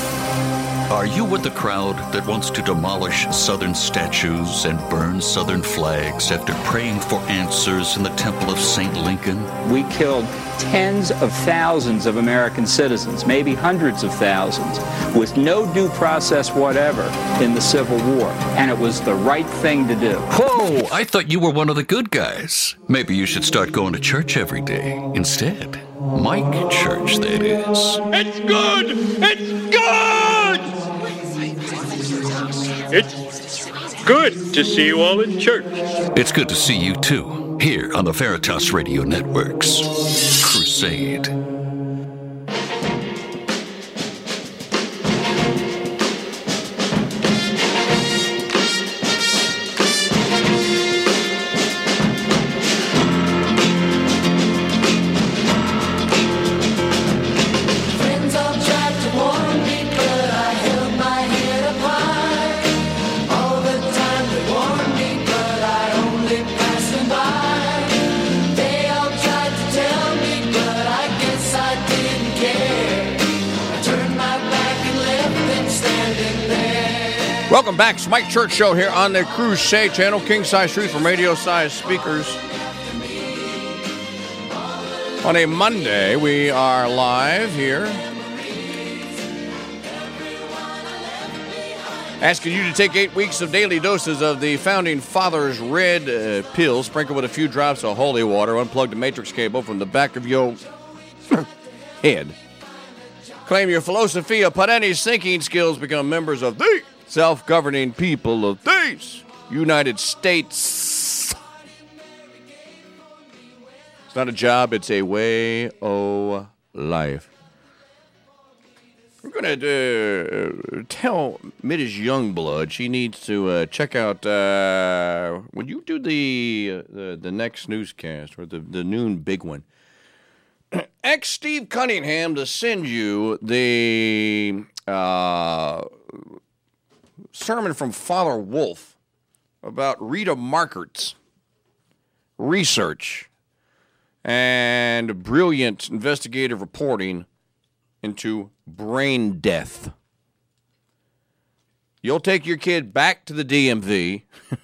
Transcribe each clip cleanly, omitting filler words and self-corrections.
Are you with the crowd that wants to demolish Southern statues and burn Southern flags after praying for answers in the Temple of St. Lincoln? We killed tens of thousands of American citizens, maybe hundreds of thousands, with no due process whatever in the Civil War. And it was the right thing to do. Whoa, I thought you were one of the good guys. Maybe you should start going to church every day instead. Mike Church, that is. It's good! It's good! It's good to see you all in church. It's good to see you, too, here on the Veritas Radio Network's Crusade. Welcome back. It's Mike Church Show here on the Crusade Channel. King-size truth from radio-size speakers. On a Monday, we are live here. Asking you to take 8 weeks of daily doses of the Founding Fathers Red Pill, sprinkled with a few drops of holy water, unplug the matrix cable from the back of your head. Claim your philosophia, put any thinking skills, become members of the self-governing people of these United States. It's not a job, it's a way of life. We're going to tell Mrs. Youngblood she needs to check out, when you do the next newscast, or the noon big one, ask Steve Cunningham to send you the sermon from Father Wolf about Rita Markert's research and brilliant investigative reporting into brain death. You'll take your kid back to the DMV.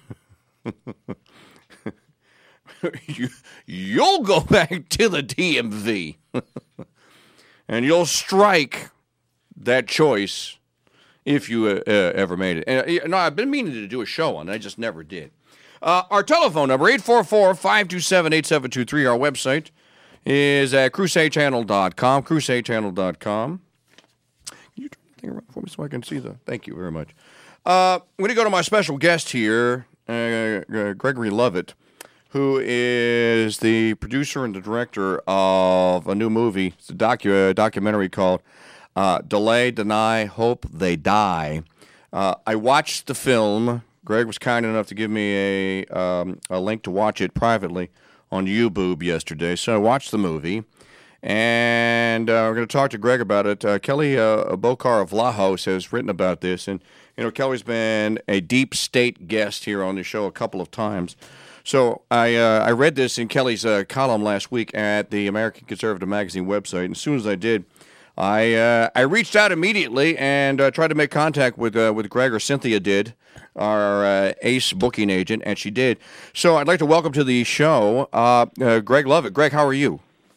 You'll go back to the DMV. And you'll strike that choice if you ever made it. And, no, I've been meaning to do a show on it. I just never did. Our telephone number, 844-527-8723. Our website is at crusadechannel.com, crusadechannel.com. Can you turn the thing around for me so I can see the... Thank you very much. I'm going to go to my special guest here, Gregory Lovett, who is the producer and the director of a new movie. It's a documentary called Delay, Deny, Hope, They Die. I watched the film. Greg was kind enough to give me a link to watch it privately on YouBoob yesterday. So I watched the movie, and we're going to talk to Greg about it. Kelly Bokar of Lajos has written about this, and you know Kelly's been a deep state guest here on the show a couple of times. So I read this in Kelly's column last week at the American Conservative Magazine website, and as soon as I did, I reached out immediately and tried to make contact with Greg, or Cynthia did, our ace booking agent, and she did. So I'd like to welcome to the show Greg Lovett. Greg, how are you?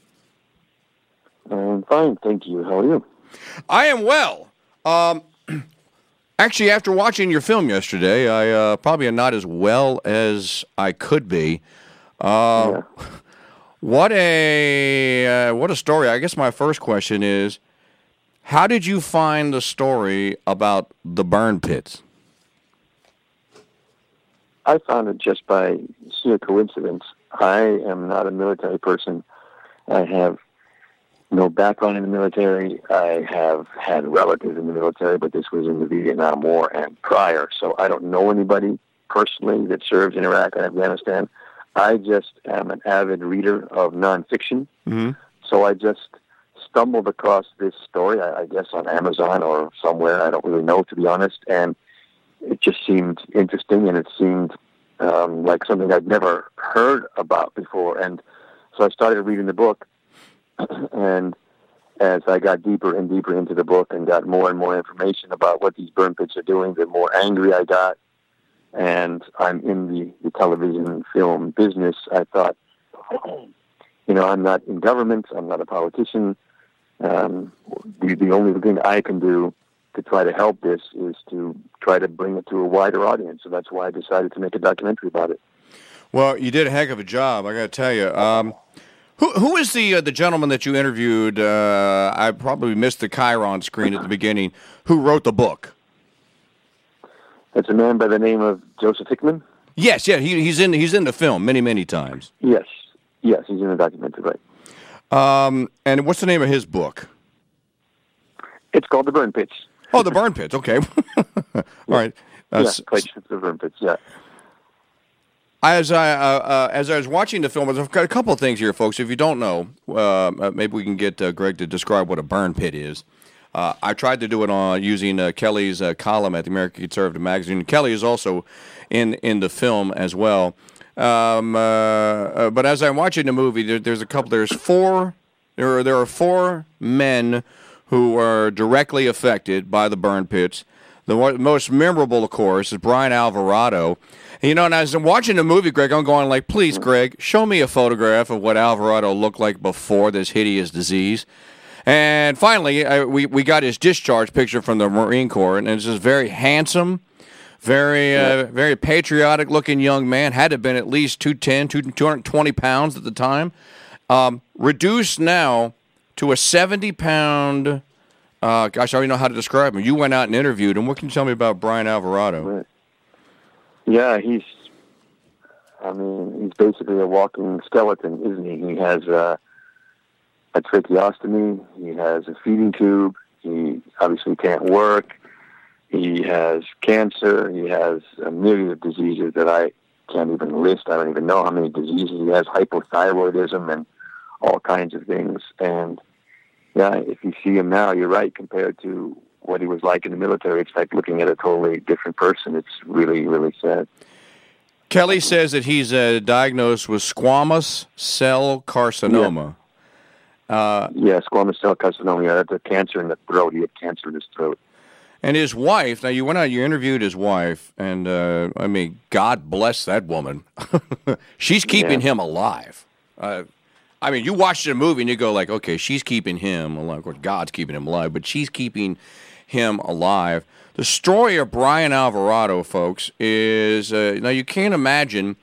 I'm fine, thank you. How are you? I am well. Actually, after watching your film yesterday, I probably am not as well as I could be. Yeah. What a story. I guess my first question is, how did you find the story about the burn pits? I found it just by sheer coincidence. I am not a military person. I have no background in the military. I have had relatives in the military, but this was in the Vietnam War and prior, so I don't know anybody personally that served in Iraq and Afghanistan. I just am an avid reader of nonfiction, so I just stumbled across this story, I guess on Amazon or somewhere, I don't really know, to be honest, and it just seemed interesting, and it seemed like something I'd never heard about before, and so I started reading the book, and as I got deeper and deeper into the book and got more and more information about what these burn pits are doing, the more angry I got. And I'm in the television and film business. I thought, I'm not in government. I'm not a politician. The only thing I can do to try to help this is to try to bring it to a wider audience. So that's why I decided to make a documentary about it. Well, you did a heck of a job, I got to tell you. Who is the gentleman that you interviewed? I probably missed the Chiron screen at the beginning. Who wrote the book? It's a man by the name of Joseph Hickman. Yes, yeah, he's in the film many times. Yes, he's in the documentary, right. And what's the name of his book? It's called The Burn Pits. Oh, The Burn Pits. Okay, all right. The Burn Pits. Yeah. As I was watching the film, I've got a couple of things here, folks. If you don't know, maybe we can get Greg to describe what a burn pit is. I tried to do it on using Kelly's column at the American Conservative Magazine. Kelly is also in the film as well. But as I'm watching the movie, there are four men who are directly affected by the burn pits. The most memorable, of course, is Brian Alvarado. And as I'm watching the movie, Greg, I'm going like, please, Greg, show me a photograph of what Alvarado looked like before this hideous disease. And finally, we got his discharge picture from the Marine Corps, and it's this very handsome, very patriotic-looking young man. Had to have been at least 220 pounds at the time. Reduced now to a 70-pound, I already know how to describe him. You went out and interviewed him. What can you tell me about Brian Alvarado? Right. Yeah, he's basically a walking skeleton, isn't he? He has a tracheostomy. He has a feeding tube. He obviously can't work. He has cancer. He has a myriad of diseases that I can't even list. I don't even know how many diseases he has, hypothyroidism and all kinds of things. And, yeah, if you see him now, you're right, compared to what he was like in the military, it's like looking at a totally different person. It's really, really sad. Kelly says that he's diagnosed with squamous cell carcinoma. Squamous cell carcinoma. Yeah, that's a cancer in the throat. He had cancer in his throat. And his wife, now you went out, you interviewed his wife, and God bless that woman. She's keeping him alive. You watch the movie and you go like, okay, she's keeping him alive. Or God's keeping him alive, but she's keeping him alive. The story of Brian Alvarado, folks, is now you can't imagine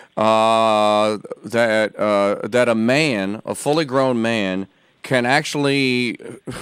that a man, a fully grown man, can actually,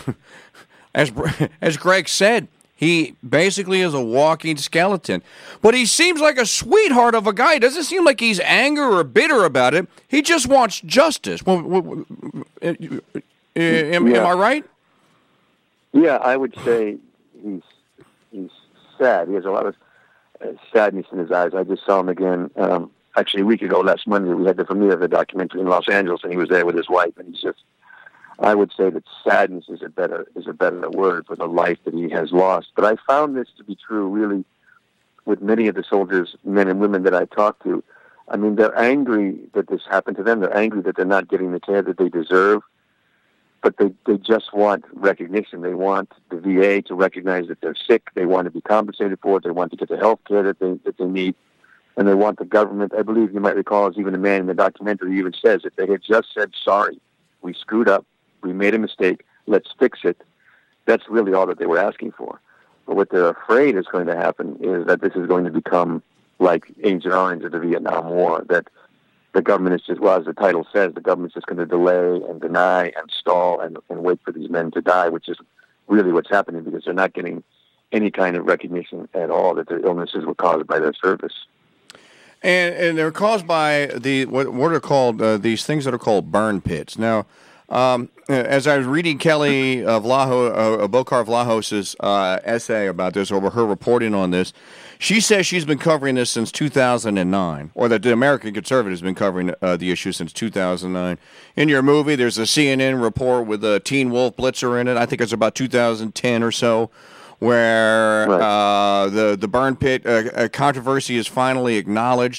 as Greg said, he basically is a walking skeleton. But he seems like a sweetheart of a guy. It doesn't seem like he's angry or bitter about it. He just wants justice. Am I right? Yeah, I would say he's sad. He has a lot of sadness in his eyes. I just saw him again. Actually, a week ago, last Monday, we had the premiere of the documentary in Los Angeles, and he was there with his wife. And he's just, I would say that sadness is a better word for the life that he has lost. But I found this to be true, really, with many of the soldiers, men and women that I talked to. I mean, they're angry that this happened to them. They're angry that they're not getting the care that they deserve. But they just want recognition. They want the VA to recognize that they're sick. They want to be compensated for it. They want to get the health care that they need. And they want the government, I believe you might recall, as even a man in the documentary even says, if they had just said, sorry, we screwed up, we made a mistake, let's fix it, that's really all that they were asking for. But what they're afraid is going to happen is that this is going to become like Agent Orange or the Vietnam War, that the government is just, well, as the title says, the government's just going to delay and deny and stall and wait for these men to die, which is really what's happening because they're not getting any kind of recognition at all that their illnesses were caused by their service. And they're caused by what are called these things that are called burn pits. Now, as I was reading Kelly Bokar Vlahos's essay about this, or her reporting on this, she says she's been covering this since 2009, or that the American Conservative has been covering the issue since 2009. In your movie, there's a CNN report with Teen Wolf Blitzer in it. I think it's about 2010 or so, where the burn pit controversy is finally acknowledged.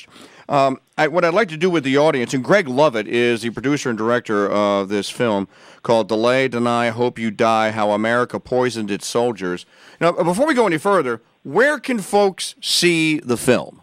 What I'd like to do with the audience, and Greg Lovett is the producer and director of this film called Delay, Deny, Hope You Die, How America Poisoned Its Soldiers. Now, before we go any further, where can folks see the film?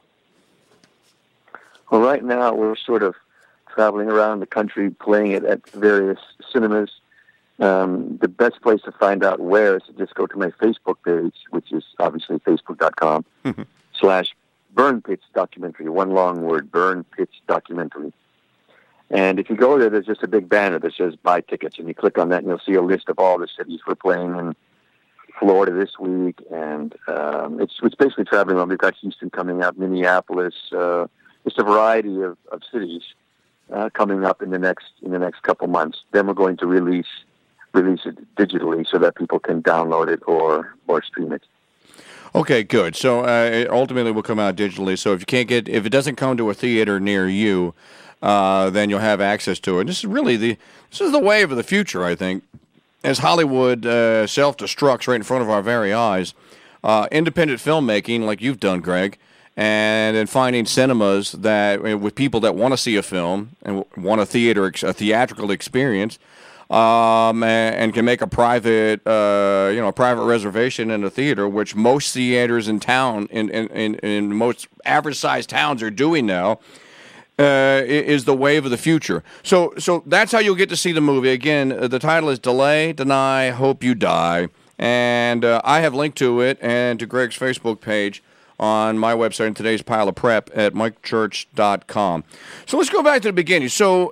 Well, right now we're sort of traveling around the country playing it at various cinemas. The best place to find out where is to just go to my Facebook page, which is obviously facebook.com/Burn Pits Documentary, one long word, Burn Pits Documentary. And if you go there, there's just a big banner that says buy tickets, and you click on that and you'll see a list of all the cities we're playing in Florida this week, and it's basically traveling around. We've got Houston coming up, Minneapolis, just a variety of cities coming up in the next couple months. Then we're going to release it digitally so that people can download it or stream it. Okay, good. So it ultimately will come out digitally. So if it doesn't come to a theater near you, then you'll have access to it. This is the wave of the future, I think. As Hollywood self-destructs right in front of our very eyes, independent filmmaking, like you've done, Greg, and then finding cinemas that with people that want to see a film and want a theatrical experience, and can make a private reservation in a theater, which most theaters in town, in most average-sized towns, are doing now. Is the wave of the future. So that's how you'll get to see the movie. Again, the title is Delay, Deny, Hope You Die. And I have linked to it and to Greg's Facebook page on my website in today's pile of prep at mikechurch.com. So let's go back to the beginning. So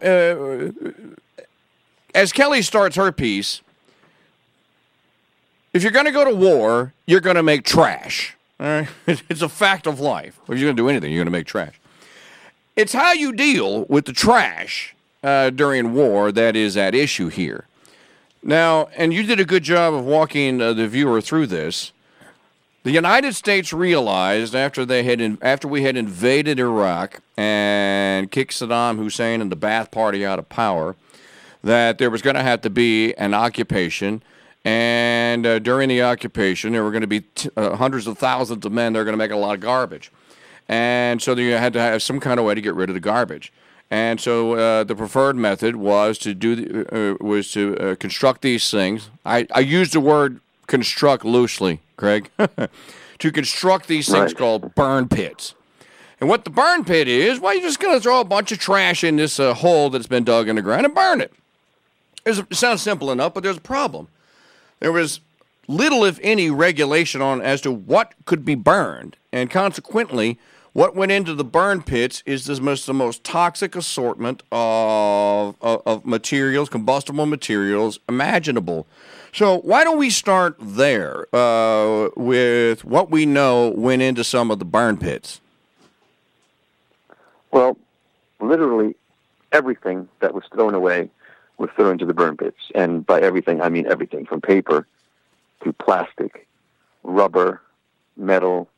as Kelly starts her piece, if you're going to go to war, you're going to make trash. All right? It's a fact of life. If you're going to do anything, you're going to make trash. It's how you deal with the trash during war that is at issue here. Now, and you did a good job of walking the viewer through this. The United States realized after we had invaded Iraq and kicked Saddam Hussein and the Ba'ath Party out of power, that there was going to have to be an occupation. And during the occupation, there were going to be hundreds of thousands of men that are going to make a lot of garbage. And so you had to have some kind of way to get rid of the garbage. And so the preferred method was to construct these things. I use the word construct loosely, Craig. To construct these things called burn pits. And what the burn pit is, well, you're just going to throw a bunch of trash in this hole that's been dug in the ground and burn it. It sounds simple enough, but there's a problem. There was little, if any, regulation on as to what could be burned, and consequently, what went into the burn pits is the most toxic assortment of materials, combustible materials imaginable. So why don't we start there with what we know went into some of the burn pits? Well, literally everything that was thrown away was thrown into the burn pits. And by everything, I mean everything from paper to plastic, rubber, metal,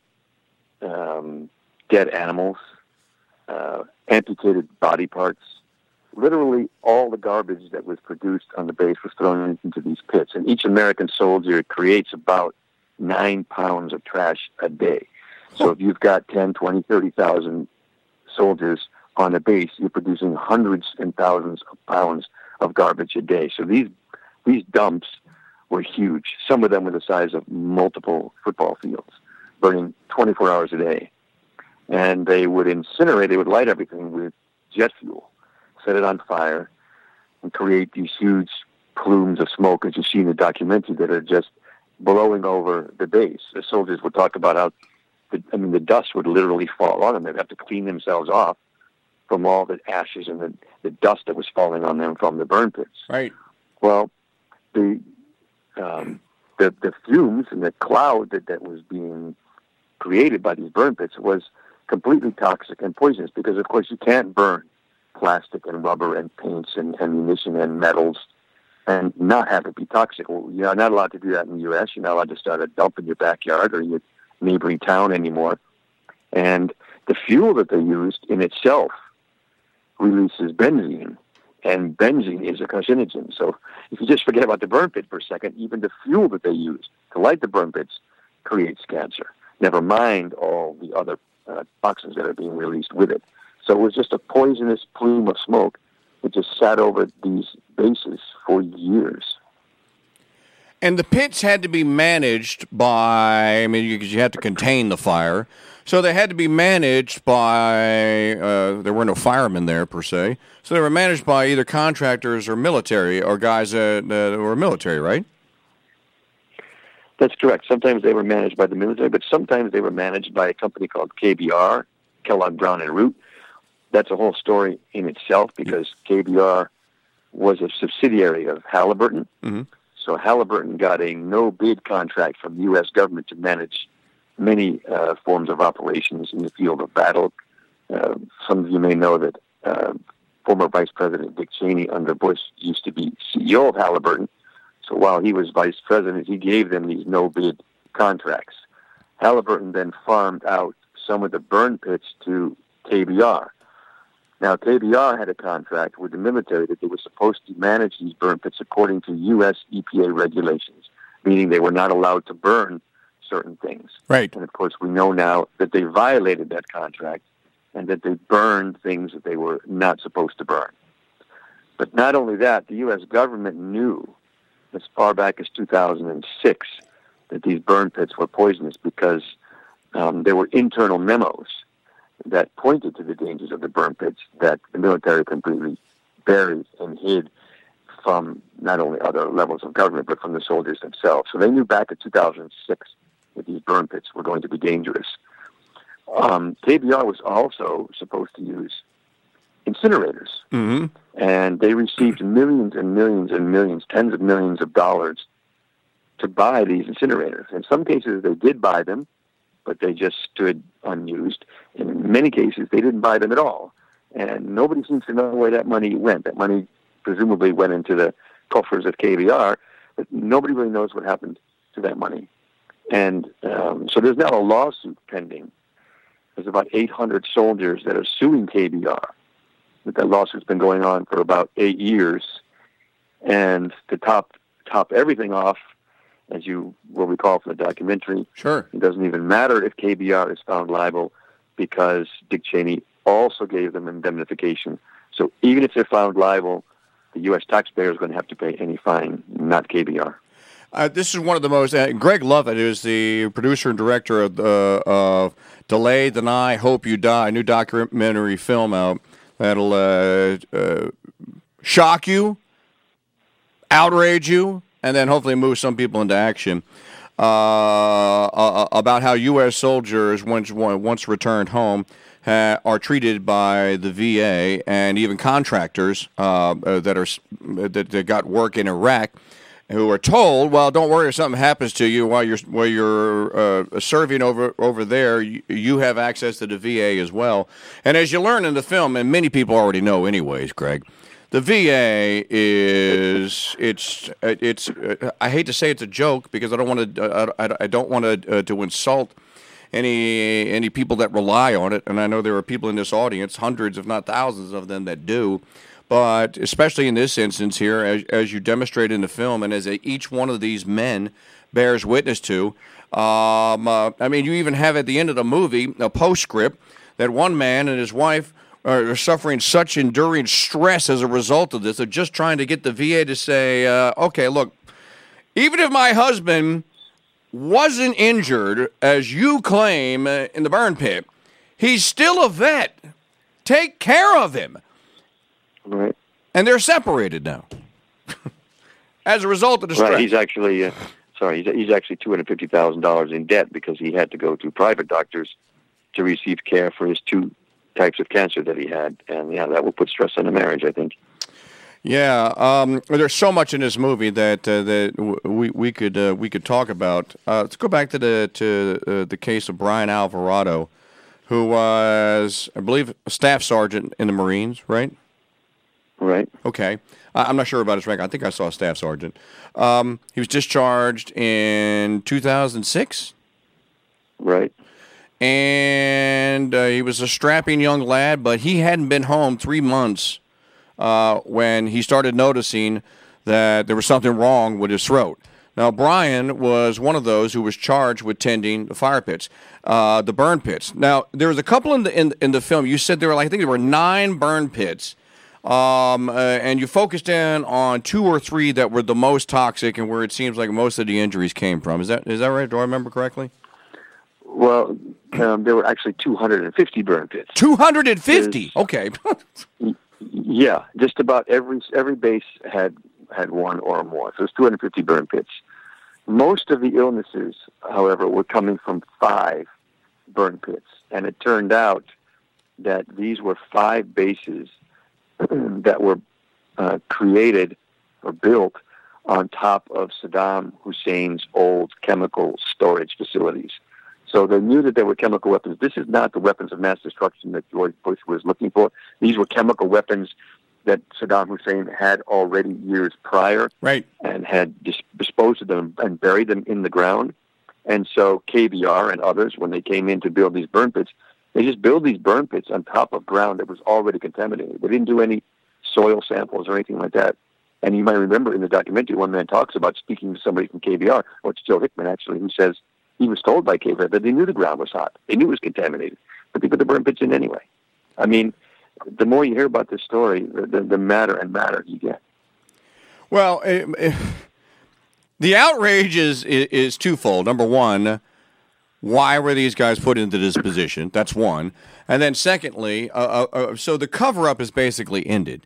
dead animals, amputated body parts. Literally all the garbage that was produced on the base was thrown into these pits. And each American soldier creates about 9 pounds of trash a day. So if you've got 10, 20, 30,000 soldiers on a base, you're producing hundreds and thousands of pounds of garbage a day. So these dumps were huge. Some of them were the size of multiple football fields, burning 24 hours a day. And they would incinerate, they would light everything with jet fuel, set it on fire, and create these huge plumes of smoke, as you see in the documentary, that are just blowing over the base. The soldiers would talk about how, the dust would literally fall on them. They'd have to clean themselves off from all the ashes and the dust that was falling on them from the burn pits. Right. Well, the fumes and the cloud that was being created by these burn pits was completely toxic and poisonous, because of course you can't burn plastic and rubber and paints and ammunition and metals and not have it be toxic. Well, you're not allowed to do that in the U.S. You're not allowed to start a dump in your backyard or your neighboring town anymore. And the fuel that they used in itself releases benzene, and benzene is a carcinogen. So if you just forget about the burn pit for a second, even the fuel that they used to light the burn pits creates cancer. Never mind all the other toxins that are being released with it. So it was just a poisonous plume of smoke that just sat over these bases for years. And the pits had to be managed by, because you had to contain the fire. So they had to be managed by, there were no firemen there per se. So they were managed by either contractors or military, or guys that were military, right? That's correct. Sometimes they were managed by the military, but sometimes they were managed by a company called KBR, Kellogg Brown and Root. That's a whole story in itself, because KBR was a subsidiary of Halliburton. Mm-hmm. So Halliburton got a no-bid contract from the U.S. government to manage many forms of operations in the field of battle. Some of you may know that former Vice President Dick Cheney under Bush used to be CEO of Halliburton. So while he was vice president, he gave them these no-bid contracts. Halliburton then farmed out some of the burn pits to KBR. Now, KBR had a contract with the military that they were supposed to manage these burn pits according to U.S. EPA regulations, meaning they were not allowed to burn certain things. Right. And, of course, we know now that they violated that contract and that they burned things that they were not supposed to burn. But not only that, the U.S. government knew as far back as 2006 that these burn pits were poisonous, because there were internal memos that pointed to the dangers of the burn pits that the military completely buried and hid from not only other levels of government, but from the soldiers themselves. So they knew back in 2006 that these burn pits were going to be dangerous. KBR was also supposed to use incinerators. Mm-hmm. And they received millions and millions and millions, tens of millions of dollars to buy these incinerators. In some cases, they did buy them, but they just stood unused. And in many cases, they didn't buy them at all. And nobody seems to know where that money went. That money presumably went into the coffers of KBR, but nobody really knows what happened to that money. And so there's now a lawsuit pending. There's about 800 soldiers that are suing KBR. That lawsuit's been going on for about 8 years. And to top everything off, as you will recall from the documentary, sure, it doesn't even matter if KBR is found liable, because Dick Cheney also gave them indemnification. So even if they're found liable, the U.S. taxpayer is going to have to pay any fine, not KBR. This is one of the most... Greg Lovett is the producer and director of Delay, Deny, Hope You Die, a new documentary film out that'll shock you, outrage you, and then hopefully move some people into action about how U.S. soldiers, once returned home, are treated by the VA and even contractors that got work in Iraq, who are told, well, don't worry if something happens to you while you're serving over there, you have access to the VA as well. And as you learn in the film, and many people already know anyways, Greg, the VA is I hate to say it's a joke, because I don't want to insult any people that rely on it, and I know there are people in this audience, hundreds if not thousands of them, that do. But especially in this instance here, as you demonstrate in the film, and as each one of these men bears witness to, you even have at the end of the movie a postscript that one man and his wife are suffering such enduring stress as a result of this. They're just trying to get the VA to say, okay, look, even if my husband wasn't injured, as you claim in the burn pit, he's still a vet. Take care of him. Right. And they're separated now as a result of the stress. Right. He's actually, he's actually $250,000 in debt, because he had to go to private doctors to receive care for his 2 types of cancer that he had. And yeah, that will put stress on the marriage, I think. Yeah, there's so much in this movie that we could talk about. Let's go back to the case of Brian Alvarado, who was, I believe, a staff sergeant in the Marines, right? Right. Okay. I'm not sure about his rank. I think I saw a staff sergeant. He was discharged in 2006. Right. And he was a strapping young lad, but he hadn't been home 3 months when he started noticing that there was something wrong with his throat. Now, Brian was one of those who was charged with tending the fire pits, the burn pits. Now, there was a couple in the film. You said I think there were 9 burn pits, and you focused in on 2 or 3 that were the most toxic and where it seems like most of the injuries came from. Is that right? Do I remember correctly? Well, there were actually 250 burn pits. 250? Okay. Yeah, just about every base had one or more. So it's 250 burn pits. Most of the illnesses, however, were coming from 5 burn pits. And it turned out that these were 5 bases that were created or built on top of Saddam Hussein's old chemical storage facilities. So they knew that there were chemical weapons. This is not the weapons of mass destruction that George Bush was looking for. These were chemical weapons that Saddam Hussein had already years prior, right, and had disposed of them and buried them in the ground. And so KBR and others, when they came in to build these burn pits, they just built these burn pits on top of ground that was already contaminated. They didn't do any soil samples or anything like that. And you might remember in the documentary, one man talks about speaking to somebody from KBR, or it's Joe Hickman actually, who says he was told by KBR that they knew the ground was hot. They knew it was contaminated, but they put the burn pits in anyway. I mean, the more you hear about this story, the madder you get. Well, the outrage is twofold. Number one, why were these guys put into this position? That's one. And then secondly, so the cover-up is basically ended.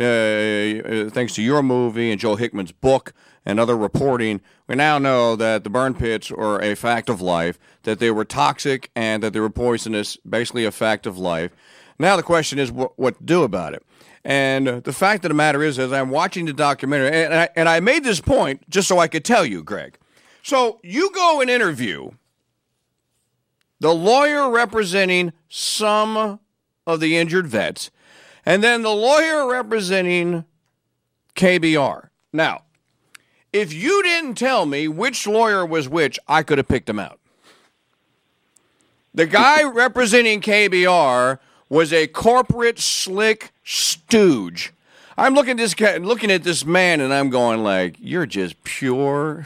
Thanks to your movie and Joe Hickman's book and other reporting, we now know that the burn pits are a fact of life, that they were toxic and that they were poisonous, basically a fact of life. Now the question is what to do about it. And the fact of the matter is, as I'm watching the documentary, and I made this point just so I could tell you, Greg. So you go and interview the lawyer representing some of the injured vets, and then the lawyer representing KBR. Now, if you didn't tell me which lawyer was which, I could have picked them out. The guy representing KBR was a corporate slick stooge. I'm looking at this man, and I'm going like, you're just pure.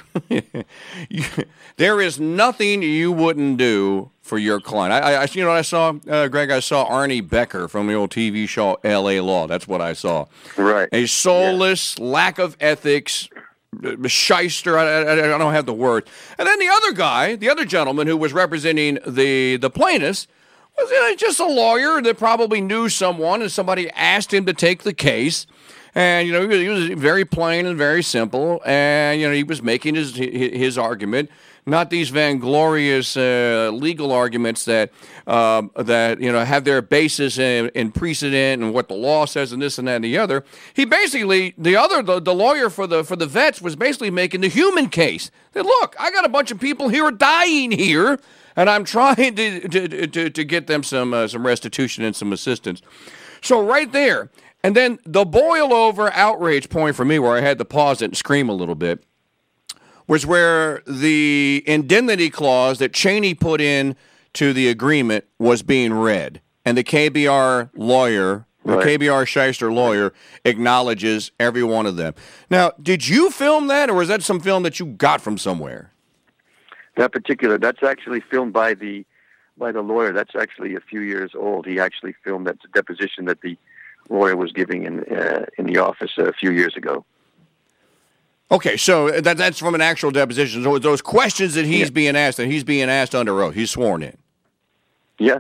There is nothing you wouldn't do for your client. You know what I saw, Greg? I saw Arnie Becker from the old TV show L.A. Law. That's what I saw. Right. A soulless, lack of ethics, shyster. I don't have the word. And then the other guy, the other gentleman who was representing the plaintiffs, was just a lawyer that probably knew someone, and somebody asked him to take the case. And, he was very plain and very simple. And, he was making his argument, not these vainglorious legal arguments that have their basis in precedent and what the law says and this and that and the other. He basically, the lawyer for the vets was basically making the human case. That, look, I got a bunch of people here dying here, and I'm trying to get them some restitution and some assistance. So right there. And then the boil-over outrage point for me, where I had to pause it and scream a little bit, was where the indemnity clause that Cheney put in to the agreement was being read. And the KBR lawyer, the KBR shyster lawyer, acknowledges every one of them. Now, did you film that, or is that some film that you got from somewhere? That's actually filmed by the lawyer. That's actually a few years old. He actually filmed that deposition that the lawyer was giving in the office a few years ago. Okay, so that's from an actual deposition. So those questions that he's being asked, and he's being asked under oath, he's sworn in. Yes.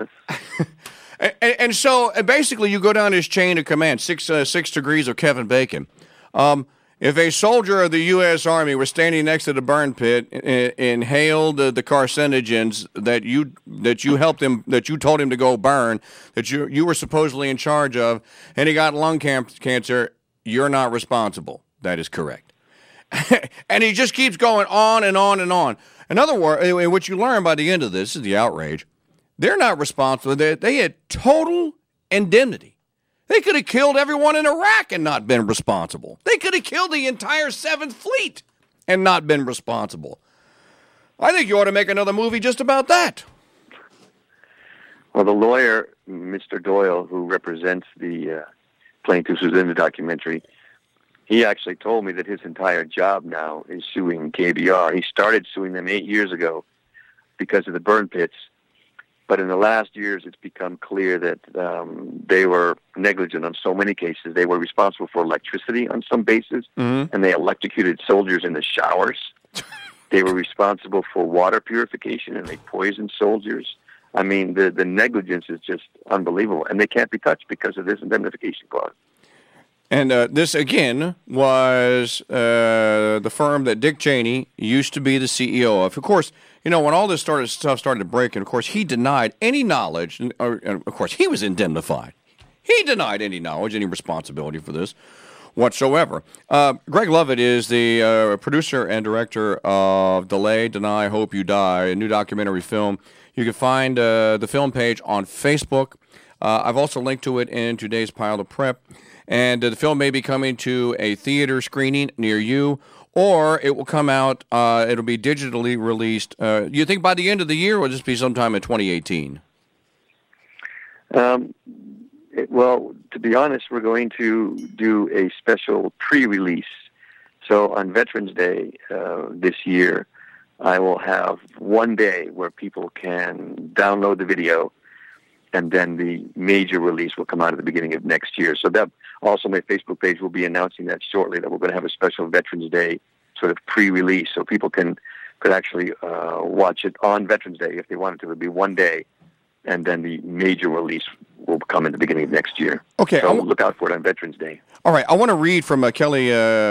and so basically, you go down this chain of command, six degrees of Kevin Bacon. If a soldier of the U.S. Army was standing next to the burn pit, inhaled the carcinogens that you helped him, that you told him to go burn, that you were supposedly in charge of, and he got lung cancer, you're not responsible. That is correct. And he just keeps going on and on and on. In other words, what you learn by the end of this is the outrage. They're not responsible. They had total indemnity. They could have killed everyone in Iraq and not been responsible. They could have killed the entire 7th Fleet and not been responsible. I think you ought to make another movie just about that. Well, the lawyer, Mr. Doyle, who represents the plaintiffs who's in the documentary, he actually told me that his entire job now is suing KBR. He started suing them 8 years ago because of the burn pits. But in the last years, it's become clear that they were negligent on so many cases. They were responsible for electricity on some bases, and they electrocuted soldiers in the showers. They were responsible for water purification, and they poisoned soldiers. I mean, the negligence is just unbelievable, and they can't be touched because of this indemnification clause. And this, again, was the firm that Dick Cheney used to be the CEO of. Of course, you know, when all this stuff started to break, and of course, he denied any knowledge, and of course, he was indemnified. He denied any knowledge, any responsibility for this whatsoever. Greg Lovett is the producer and director of Delay, Deny, Hope You Die, a new documentary film. You can find the film page on Facebook. I've also linked to it in today's pile of prep. And the film may be coming to a theater screening near you, or it will come out, it'll be digitally released. You think by the end of the year, or will this be sometime in 2018? Well, to be honest, we're going to do a special pre-release. So on Veterans Day this year, I will have one day where people can download the video, and then the major release will come out at the beginning of next year. So that also my Facebook page will be announcing that shortly, that we're going to have a special Veterans Day sort of pre-release, so people could actually watch it on Veterans Day if they wanted to. It would be one day, and then the major release will come in the beginning of next year. Okay. So look out for it on Veterans Day. All right. I want to read from Kelly,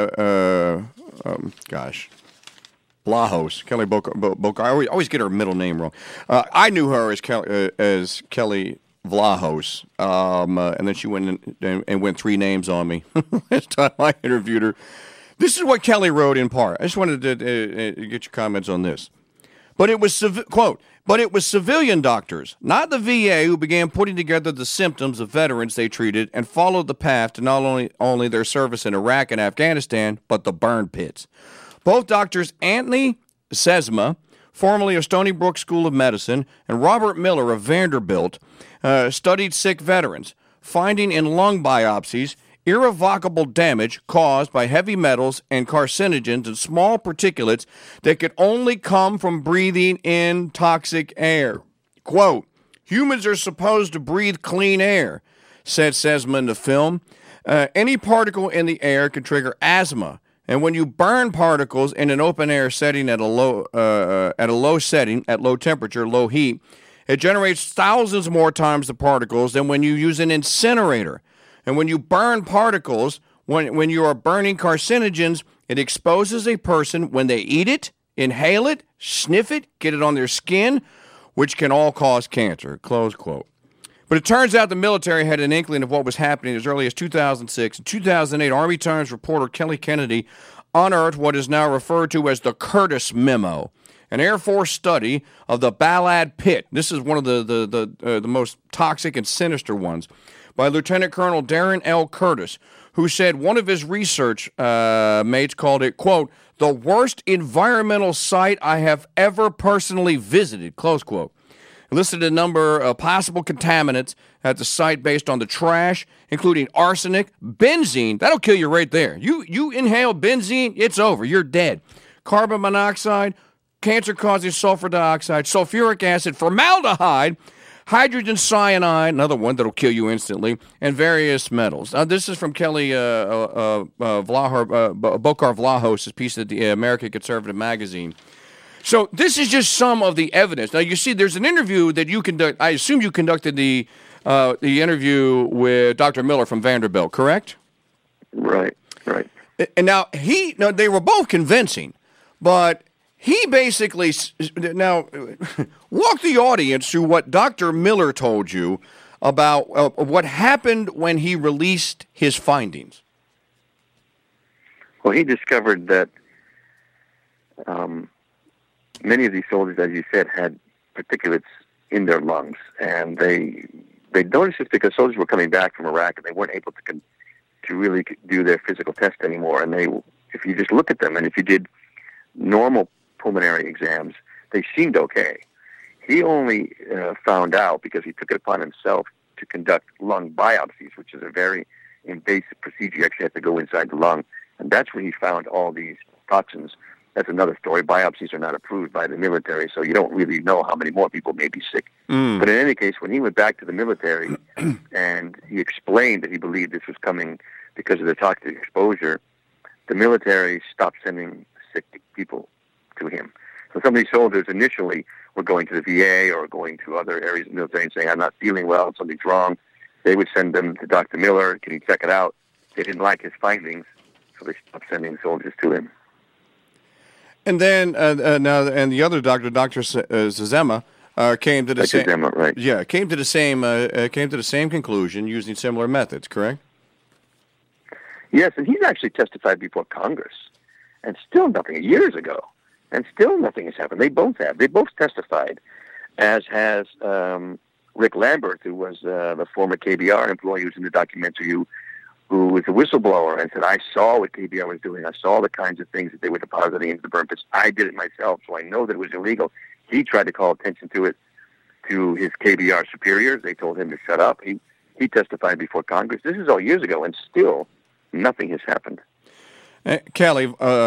Vlahos. Kelly Boca. I always get her middle name wrong. I knew her as Kelly Vlahos, and then she went and went three names on me last time I interviewed her. This is what Kelly wrote in part. I just wanted to get your comments on this. But it was, quote, but it was civilian doctors, not the VA, who began putting together the symptoms of veterans they treated and followed the path to not only their service in Iraq and Afghanistan, but the burn pits. Both doctors Anthony Sesma, formerly of Stony Brook School of Medicine, and Robert Miller of Vanderbilt studied sick veterans, finding in lung biopsies irrevocable damage caused by heavy metals and carcinogens and small particulates that could only come from breathing in toxic air. Quote, humans are supposed to breathe clean air, said Sesma in the film. Any particle in the air can trigger asthma. And when you burn particles in an open air setting at a low temperature, low heat, it generates thousands more times the particles than when you use an incinerator. And when you burn particles, when you are burning carcinogens, it exposes a person when they eat it, inhale it, sniff it, get it on their skin, which can all cause cancer, close quote. But it turns out the military had an inkling of what was happening as early as 2006. In 2008, Army Times reporter Kelly Kennedy unearthed what is now referred to as the Curtis Memo, an Air Force study of the Balad Pit. This is one of the most toxic and sinister ones, by Lieutenant Colonel Darren L. Curtis, who said one of his research mates called it, quote, the worst environmental site I have ever personally visited, close quote. It listed a number of possible contaminants at the site based on the trash, including arsenic, benzene. That'll kill you right there. You inhale benzene, it's over. You're dead. Carbon monoxide, cancer-causing sulfur dioxide, sulfuric acid, formaldehyde, hydrogen cyanide, another one that'll kill you instantly, and various metals. Now, this is from Kelly Bokar Vlahos' piece of the American Conservative Magazine. So this is just some of the evidence. Now, you see, there's an interview that you conduct. I assume you conducted the interview with Dr. Miller from Vanderbilt, correct? Right. And now, they were both convincing, but he basically, now, walk the audience through what Dr. Miller told you about what happened when he released his findings. Well, he discovered that many of these soldiers, as you said, had particulates in their lungs. And they noticed this because soldiers were coming back from Iraq and they weren't able to really do their physical test anymore. And if you just look at them, and if you did normal pulmonary exams, they seemed okay. He only found out because he took it upon himself to conduct lung biopsies, which is a very invasive procedure. You actually have to go inside the lung And that's where he found all these toxins. That's another story. Biopsies are not approved by the military, so you don't really know how many more people may be sick. But in any case, when he went back to the military and he explained that he believed this was coming because of the toxic exposure, the military stopped sending sick people to him. So some of these soldiers initially were going to the VA or going to other areas of the military and saying, I'm not feeling well, something's wrong. They would send them to Dr. Miller. Can he check it out? They didn't like his findings, so they stopped sending soldiers to him. And then now, and the other doctor, Dr. Zema, came to the same. Zema, right? Yeah, came to the same conclusion using similar methods. Correct? Yes, and he's actually testified before Congress, and still nothing. Years ago, and still nothing has happened. They both have. They both testified, as has Rick Lambert, who was the former KBR employee who was in the documentary, who was a whistleblower and said, I saw what KBR was doing. I saw the kinds of things that they were depositing into the burn pits. I did it myself, so I know that it was illegal. He tried to call attention to it to his KBR superiors. They told him to shut up. He testified before Congress. This is all years ago, and still nothing has happened. Kelly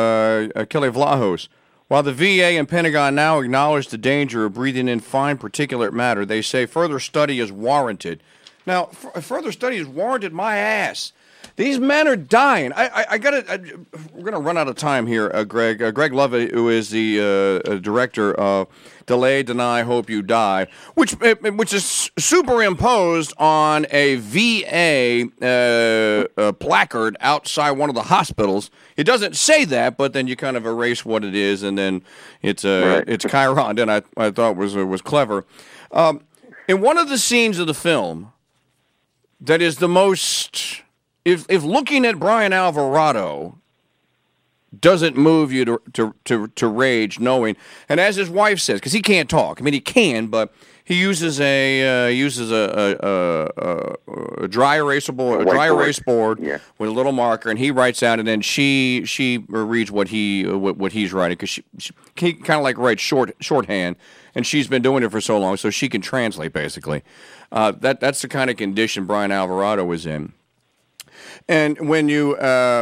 Vlahos, while the VA and Pentagon now acknowledge the danger of breathing in fine particulate matter, they say further study is warranted. Now, further study is warranted my ass. These men are dying. We're gonna run out of time here, Greg. Greg Lovett, who is the director of Delay, Deny, Hope You Die, which is superimposed on a VA placard outside one of the hospitals. It doesn't say that, but then you kind of erase what it is, and then it's Chiron. And I thought was clever. In one of the scenes of the film, that is the most. If looking at Brian Alvarado doesn't move you to rage, knowing, and as his wife says, because he can't talk. I mean, he can, but he uses a dry erase board with a little marker, and he writes out, and then she reads what he's writing, because he kind of like writes shorthand, and she's been doing it for so long, so she can translate basically. That's the kind of condition Brian Alvarado is in. And when you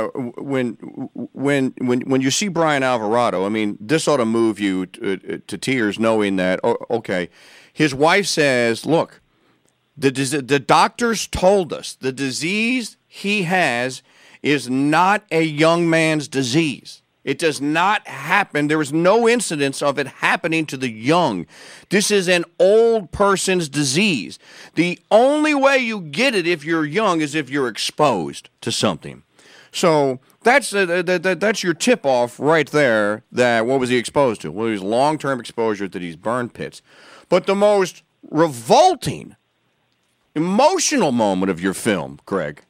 when you see Brian Alvarado, I mean, this ought to move you to tears, knowing that okay, his wife says, "Look, the doctors told us the disease he has is not a young man's disease. It does not happen. There is no incidence of it happening to the young. This is an old person's disease. The only way you get it if you're young is if you're exposed to something." So that's your tip-off right there. That what was he exposed to? Well, he was long-term exposure to these burn pits. But the most revolting, emotional moment of your film, Greg,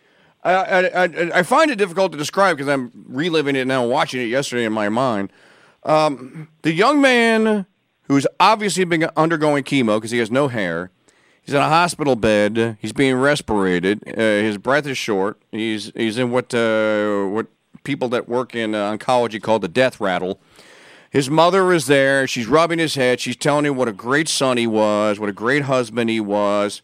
I find it difficult to describe because I'm reliving it now, watching it yesterday in my mind. The young man who's obviously been undergoing chemo because he has no hair. He's in a hospital bed. He's being respirated. His breath is short. He's in what people that work in oncology call the death rattle. His mother is there. She's rubbing his head. She's telling him what a great son he was, what a great husband he was.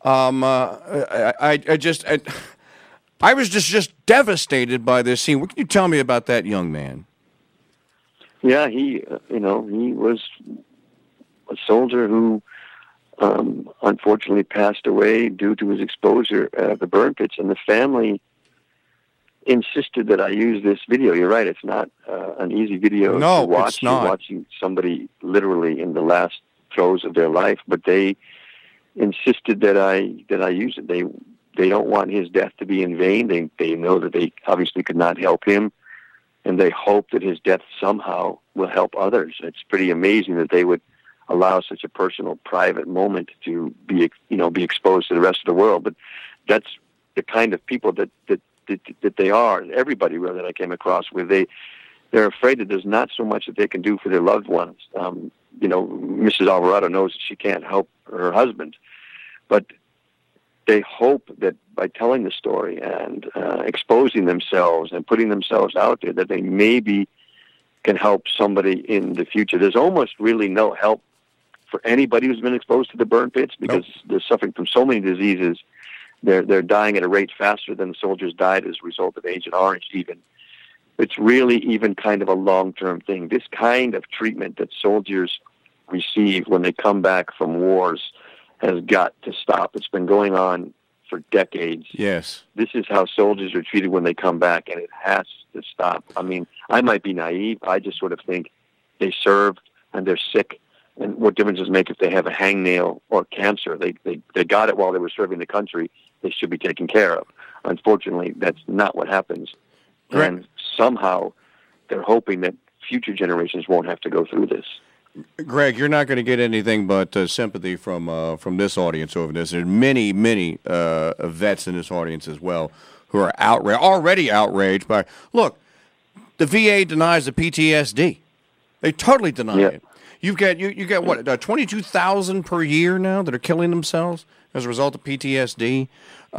I was just devastated by this scene. What can you tell me about that young man? Yeah, he was a soldier who unfortunately passed away due to his exposure at the burn pits, and the family insisted that I use this video. You're right; it's not an easy video to watch. It's not. You're watching somebody literally in the last throes of their life, but they insisted that I use it. They don't want his death to be in vain. They know that they obviously could not help him, and they hope that his death somehow will help others. It's pretty amazing that they would allow such a personal, private moment to be exposed to the rest of the world. But that's the kind of people that they are. Everybody really that I came across with, they're afraid that there's not so much that they can do for their loved ones. Mrs. Alvarado knows that she can't help her husband, but they hope that by telling the story and exposing themselves and putting themselves out there, that they maybe can help somebody in the future. There's almost really no help for anybody who's been exposed to the burn pits because they're suffering from so many diseases. They're dying at a rate faster than the soldiers died as a result of Agent Orange even. it's really even kind of a long-term thing. This kind of treatment that soldiers receive when they come back from wars has got to stop. It's been going on for decades. Yes. This is how soldiers are treated when they come back, and it has to stop. I mean, I might be naive. I just sort of think they served and they're sick, and what difference does it make if they have a hangnail or cancer? They got it while they were serving the country. They should be taken care of. Unfortunately, that's not what happens. Correct. And somehow they're hoping that future generations won't have to go through this. Greg, you're not going to get anything but sympathy from this audience over this. There's many vets in this audience as well who are already outraged by. Look, the VA denies the PTSD. They totally deny it. You've got you got what 22,000 per year now that are killing themselves as a result of PTSD.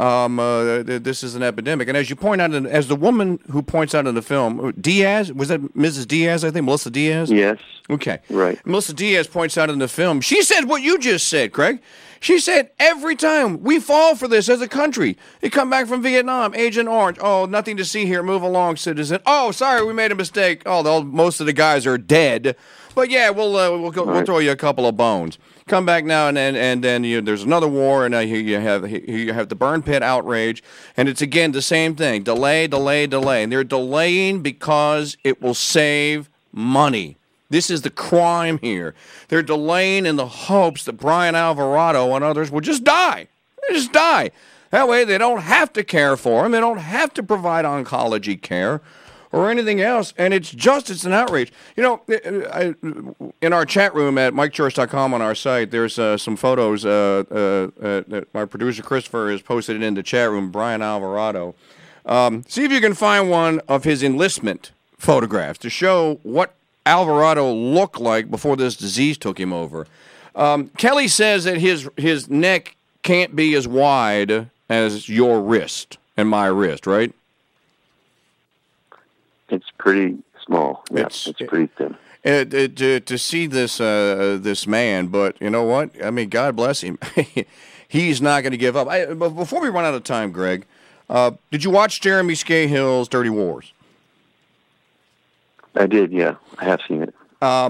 This is an epidemic, and as you point out, as the woman who points out in the film, Diaz, was that Mrs. Diaz? I think Melissa Diaz. Yes. Okay. Right. Melissa Diaz points out in the film. She said what you just said, Craig. She said every time we fall for this as a country, they come back from Vietnam, Agent Orange. Oh, nothing to see here. Move along, citizen. Oh, sorry, we made a mistake. Oh, most of the guys are dead. But yeah, we'll throw you a couple of bones. Come back now, and then there's another war, and you have the burn pit outrage, and it's again the same thing: delay, and they're delaying because it will save money. This is the crime here. They're delaying in the hopes that Brian Alvarado and others will just die. They just die. That way, they don't have to care for them. They don't have to provide oncology care or anything else, and it's an outrage. You know, in our chat room at MikeChurch.com on our site, there's some photos that my producer Christopher has posted in the chat room, Brian Alvarado. See if you can find one of his enlistment photographs to show what Alvarado looked like before this disease took him over. Kelly says that his neck can't be as wide as your wrist and my wrist, right? It's pretty small. Yeah, it's pretty thin. To see this man, but you know what? I mean, God bless him. He's not going to give up. But before we run out of time, Greg, did you watch Jeremy Scahill's Dirty Wars? I did, yeah. I have seen it.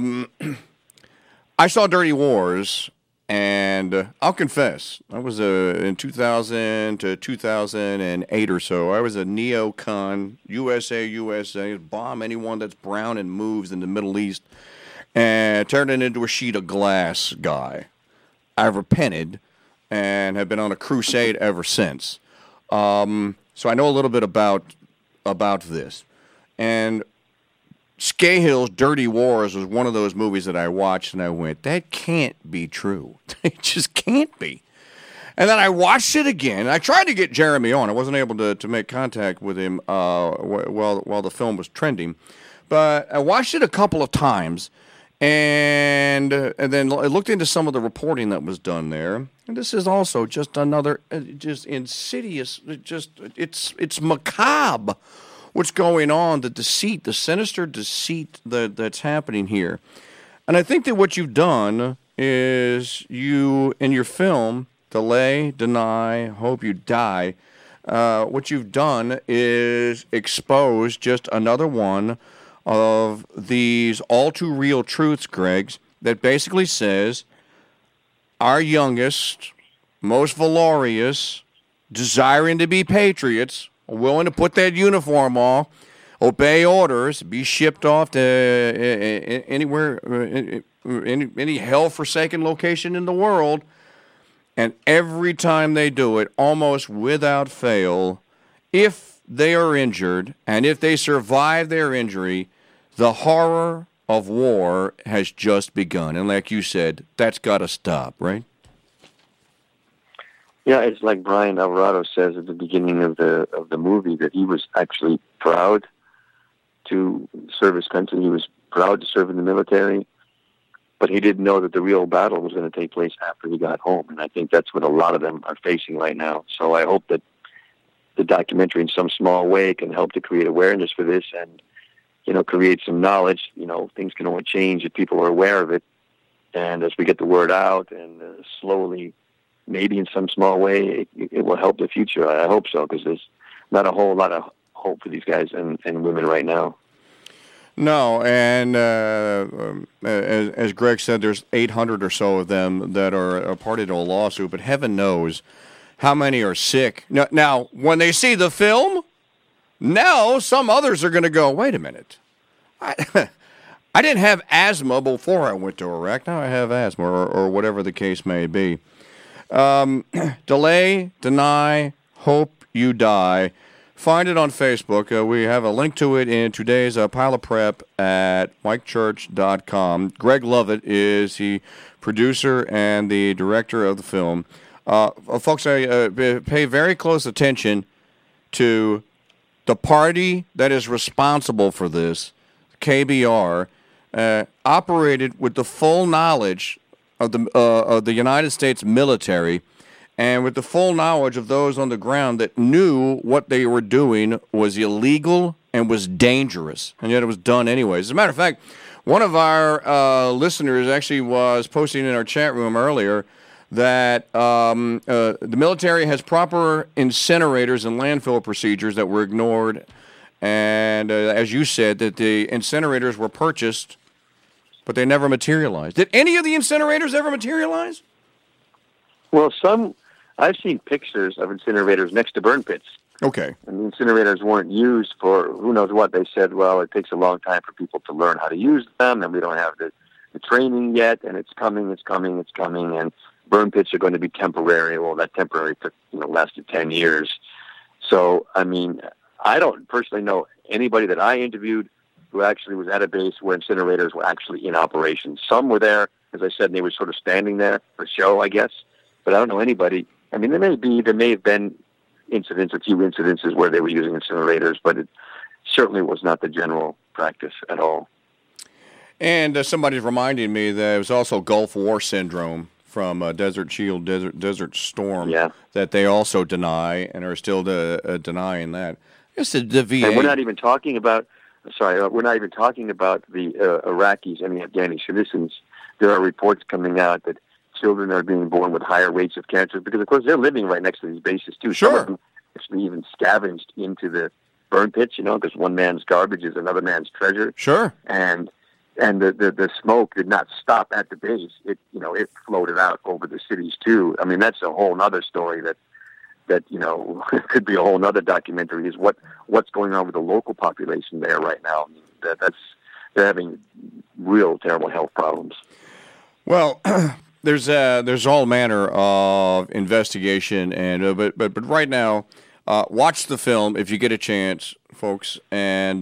I saw Dirty Wars, and I'll confess, I was in 2000 to 2008 or so. I was a neocon, USA, bomb anyone that's brown and moves in the Middle East, and turned it into a sheet of glass guy. I've repented and have been on a crusade ever since. So I know a little bit about this. And Scahill's Dirty Wars was one of those movies that I watched and I went, that can't be true. It just can't be. And then I watched it again. I tried to get Jeremy on. I wasn't able to make contact with him while the film was trending. But I watched it a couple of times and then I looked into some of the reporting that was done there. And this is also just another just insidious, it's macabre. What's going on, the deceit, the sinister deceit that's happening here. And I think that what you've done is you, in your film, Delay, Deny, Hope You Die, what you've done is expose just another one of these all-too-real truths, Greg, that basically says our youngest, most valorous, desiring to be patriots, willing to put that uniform on, obey orders, be shipped off to anywhere, any hell-forsaken location in the world, and every time they do it, almost without fail, if they are injured and if they survive their injury, the horror of war has just begun. And like you said, that's got to stop, right? Yeah, it's like Brian Alvarado says at the beginning of the movie that he was actually proud to serve his country. He was proud to serve in the military, but he didn't know that the real battle was going to take place after he got home. And I think that's what a lot of them are facing right now. So I hope that the documentary in some small way can help to create awareness for this and, create some knowledge. Things can only change if people are aware of it. And as we get the word out and slowly, maybe in some small way, it will help the future. I hope so, because there's not a whole lot of hope for these guys and women right now. No, and as Greg said, there's 800 or so of them that are a party to a lawsuit, but heaven knows how many are sick. Now, when they see the film, now some others are going to go, wait a minute. I didn't have asthma before I went to Iraq. Now I have asthma, or whatever the case may be. Delay, deny, hope you die. Find it on Facebook. We have a link to it in today's pile of prep at mikechurch.com. Greg Lovett is the producer and the director of the film. Folks, I pay very close attention to the party that is responsible for this, KBR, operated with the full knowledge of the United States military and with the full knowledge of those on the ground that knew what they were doing was illegal and was dangerous, and yet it was done anyways. As a matter of fact, one of our listeners actually was posting in our chat room earlier that the military has proper incinerators and landfill procedures that were ignored, and as you said, that the incinerators were purchased, but they never materialized. Did any of the incinerators ever materialize? Well, I've seen pictures of incinerators next to burn pits. Okay. And the incinerators weren't used for who knows what. They said, well, it takes a long time for people to learn how to use them, and we don't have the training yet, and it's coming, and burn pits are going to be temporary. Well, that temporary lasted 10 years. So, I mean, I don't personally know anybody that I interviewed who actually was at a base where incinerators were actually in operation. Some were there, as I said, and they were sort of standing there for show, I guess. But I don't know anybody. I mean, there may have been a few incidences where they were using incinerators, but it certainly was not the general practice at all. And somebody's reminding me that it was also Gulf War syndrome from Desert Shield, Desert Storm, that they also deny and are still denying that. It's the VA. And we're not even talking about the Iraqis and the Afghani citizens. There are reports coming out that children are being born with higher rates of cancer because, of course, they're living right next to these bases, too. Sure. Some of them actually even scavenged into the burn pits, because one man's garbage is another man's treasure. Sure. And the smoke did not stop at the base. It floated out over the cities, too. I mean, that's a whole other story that could be a whole other documentary, is what's going on with the local population there right now. I mean, they're having real terrible health problems. Well, there's all manner of investigation, and but right now, watch the film if you get a chance, folks, and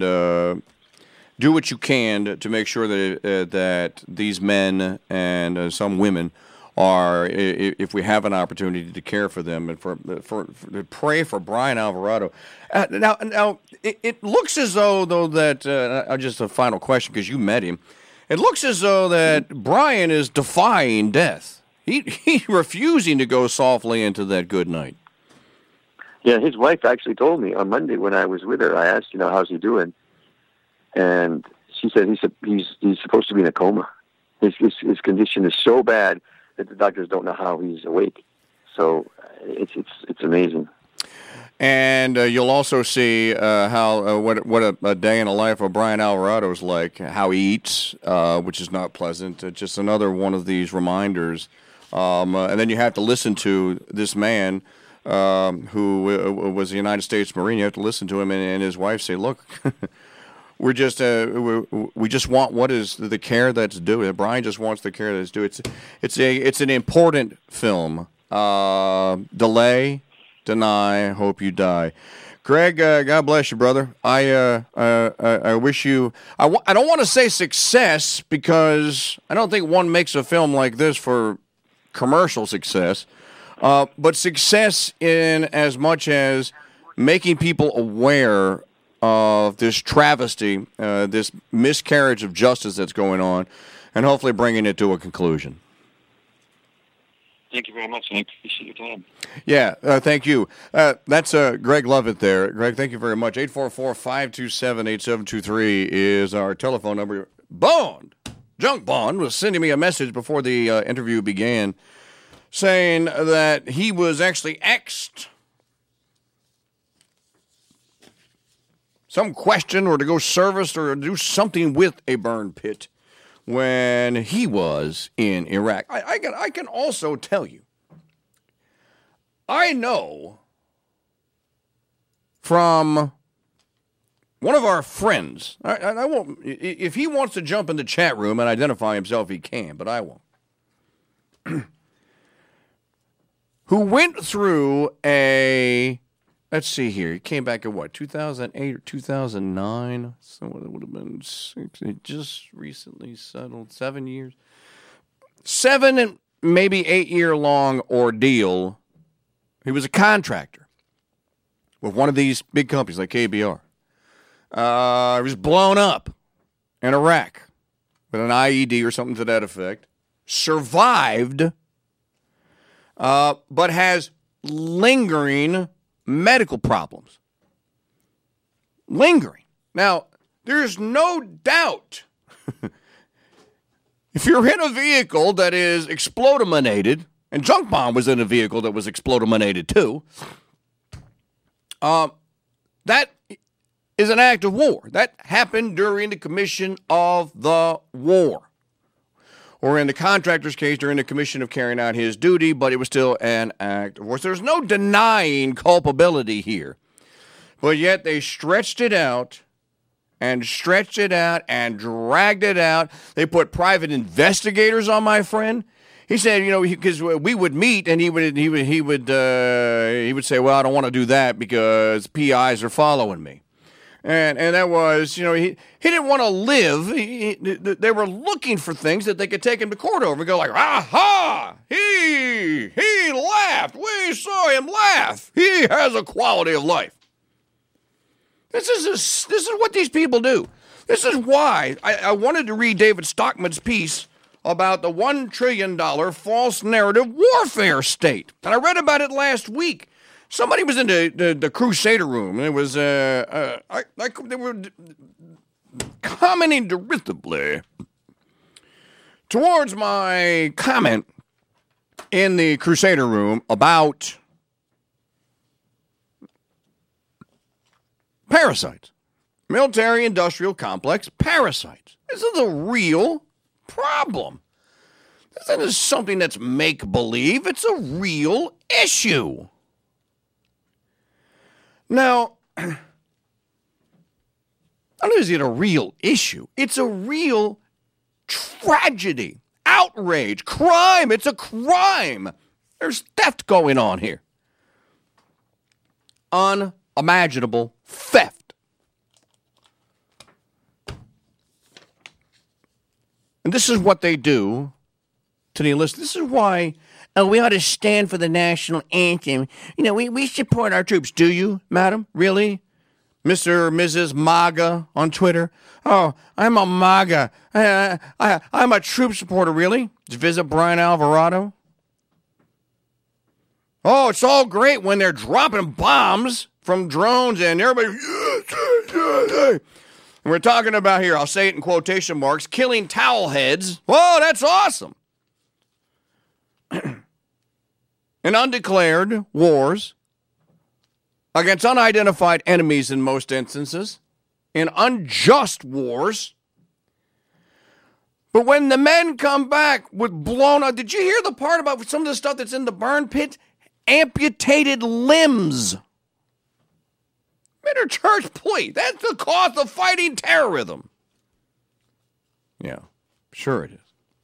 do what you can to make sure that these men and some women are, if we have an opportunity to care for them and for to pray for Brian Alvarado. Now it looks as though that just a final question, because you met him. It looks as though that Brian is defying death. He's refusing to go softly into that good night. Yeah, his wife actually told me on Monday when I was with her. I asked, how's he doing? And she said he's supposed to be in a coma. His condition is so bad that the doctors don't know how he's awake. So it's amazing. And you'll also see how what a day in the life of Brian Alvarado is like, how he eats, which is not pleasant. Just another one of these reminders. And then you have to listen to this man who was a United States Marine. You have to listen to him and his wife say, look, we just want what is the care that's due. Brian just wants the care that's due. It's an important film. Delay, deny, hope you die. Greg, God bless you, brother. I wish you. I don't want to say success, because I don't think one makes a film like this for commercial success, but success in as much as making people aware of this travesty, this miscarriage of justice that's going on, and hopefully bringing it to a conclusion. Thank you very much. I appreciate your time. Yeah, thank you. That's Greg Lovett there. Greg, thank you very much. 844-527-8723 is our telephone number. Junk Bond was sending me a message before the interview began saying that he was actually X'd some question or to go service or do something with a burn pit when he was in Iraq. I can also tell you, I know from one of our friends, I won't, if he wants to jump in the chat room and identify himself, he can, but I won't, who went through a, let's see here, he came back in what, 2008 or 2009? So it would have been it just recently settled, 7 years. 7 and maybe 8 year long ordeal. He was a contractor with one of these big companies like KBR. He was blown up in Iraq with an IED or something to that effect. Survived, but has lingering medical problems. Lingering. Now, there's no doubt if you're in a vehicle that is explodiminated, and Junk Bomb was in a vehicle that was explodiminated too, that is an act of war. That happened during the commission of the war. Or in the contractor's case, during the commission of carrying out his duty, but it was still an act of war. So there's no denying culpability here. But yet they stretched it out and dragged it out. They put private investigators on my friend. He said, you know, because we would meet and he would say, well, I don't want to do that because PIs are following me. And that was, you know, he didn't want to live. They were looking for things that they could take him to court over and go like, aha, he laughed. We saw him laugh. He has a quality of life. This is what these people do. This is why I wanted to read David Stockman's piece about the $1 trillion false narrative warfare state. And I read about it last week. Somebody was in the Crusader room, and it was, they were commenting derisively towards my comment in the Crusader room about parasites. Military-industrial complex parasites. This is a real problem. This isn't something that's make-believe. It's a real issue. Now, not only is it a real issue, it's a real tragedy, outrage, crime. It's a crime. There's theft going on here. Unimaginable theft. And this is what they do to the enlisted. This is why we ought to stand for the national anthem. You know, we support our troops. Do you, madam? Really? Mr. or Mrs. MAGA on Twitter? Oh, I'm a MAGA. I'm a troop supporter, really? Did you visit Brian Alvarado? Oh, it's all great when they're dropping bombs from drones and everybody... And we're talking about here, I'll say it in quotation marks, killing towel heads. Whoa, that's awesome. In undeclared wars against unidentified enemies in most instances, in unjust wars. But when the men come back with blown out, did you hear the part about some of the stuff that's in the burn pit? Amputated limbs. Mitter Church, please. That's the cost of fighting terrorism. Yeah, sure it is.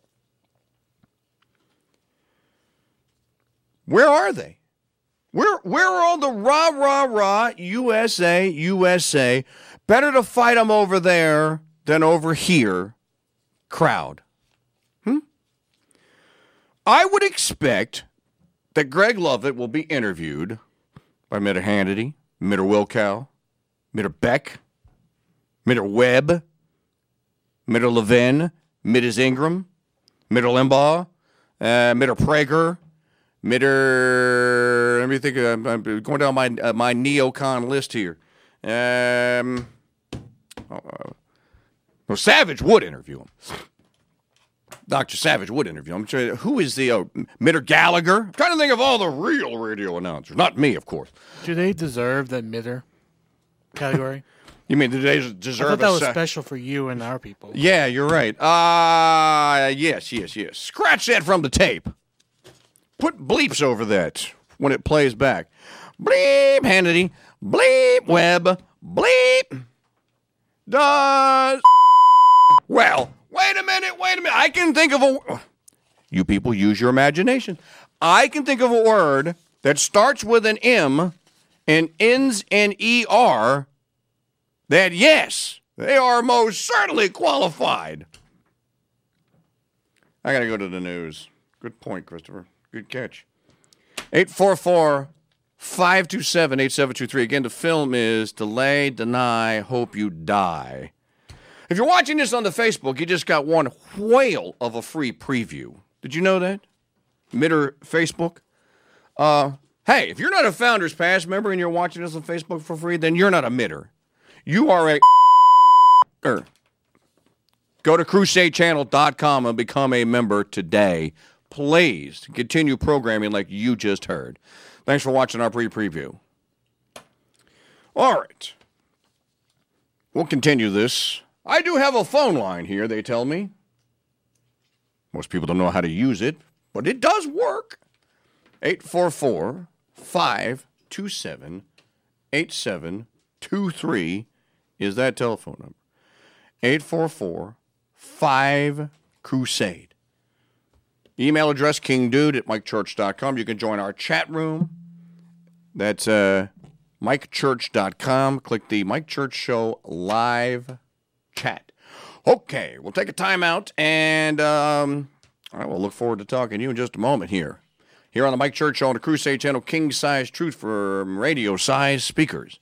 Where are they? Where are all the rah, USA, better to fight them over there than over here crowd? I would expect that Greg Lovett will be interviewed by Mitter Hannity, Mitter Wilkow, Mitter Beck, Mitter Webb, Mitter Levin, Mitter Ingram, Mitter Limbaugh, Mitter Prager, Mitter, let me think, I'm going down my neocon list here. Savage would interview him. Dr. Savage would interview him. I'm trying, who is the, Mitter Gallagher? I'm trying to think of all the real radio announcers. Not me, of course. Do they deserve that Mitter category? You mean they I deserve thought that was a special for you and our people. Yeah, you're right. Yes. Scratch that from the tape. Put bleeps over that when it plays back. Bleep Hannity. Bleep Webb. Bleep. Does. Well, wait a minute. I can think of a. You people use your imagination. I can think of a word that starts with an M and ends in ER that, yes, they are most certainly qualified. I got to go to the news. Good point, Christopher. Good catch. 844-527-8723. Again, the film is Delay, Deny, Hope You Die. If you're watching this on the Facebook, you just got one whale of a free preview. Did you know that? Mitter Facebook. Hey, if you're not a Founders Pass member and you're watching this on Facebook for free, then you're not a mitter. You are a Go to CrusadeChannel.com and become a member today. Please continue programming like you just heard. Thanks for watching our preview. All right. We'll continue this. I do have a phone line here, they tell me. Most people don't know how to use it, but it does work. 844-527-8723 is that telephone number. 844-5-CRUSADE. Email address, kingdude@mikechurch.com. You can join our chat room. That's mikechurch.com. Click the Mike Church Show live chat. Okay, we'll take a timeout, and all right, we'll look forward to talking to you in just a moment here. Here on the Mike Church Show on the Crusade Channel, king-size truth for radio-size speakers.